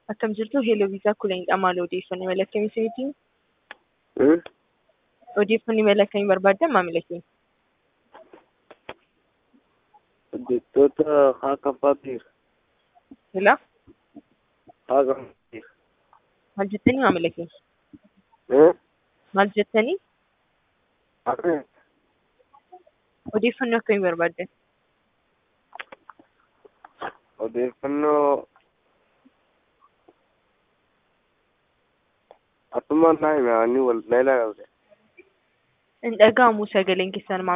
Akkam jirtu Hello Visa Kuleen Amal odeeffannoo mala akkamii isiniitiin? Odeeffannoo mala akkamii barbaaddan maamila keenya? Hojjettoota haa kaffaatiif Hello? haa kaffaatiif. Maal jettanii maamila keenya? Maal jettanii? Akkami Odeeffannoo akkamii barbaaddan? odeeffannoo asumaan naa hime ani wal na ilaalte. Hin dhaga'amu sagaleen keessan